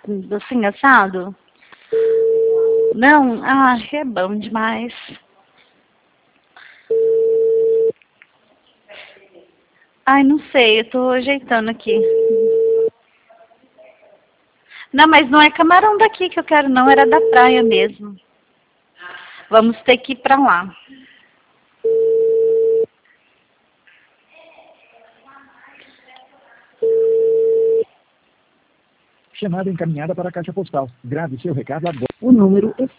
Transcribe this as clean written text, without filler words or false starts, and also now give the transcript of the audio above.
assim, assado? Não? Ah, é bom demais. Ai, não sei, eu tô ajeitando aqui. Não, mas não é camarão daqui que eu quero, não, era da praia mesmo. Vamos ter que ir pra lá. Chamada encaminhada para a caixa postal. Grave seu recado agora. O número